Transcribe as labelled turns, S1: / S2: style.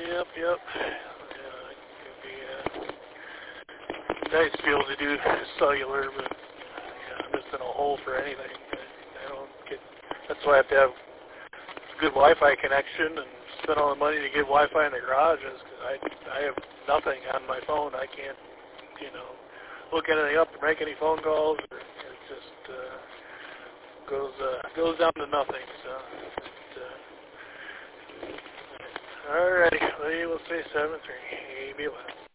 S1: Yep. It could be nice to be able to do cellular, but I'm just in a hole for anything. I don't get. That's why I have to have good Wi-Fi connection and spend all the money to get Wi-Fi in the garage. Is because I have nothing on my phone. I can't, look anything up or make any phone calls. Or it just goes down to nothing. So. Alrighty, we will say 7-3, AB11.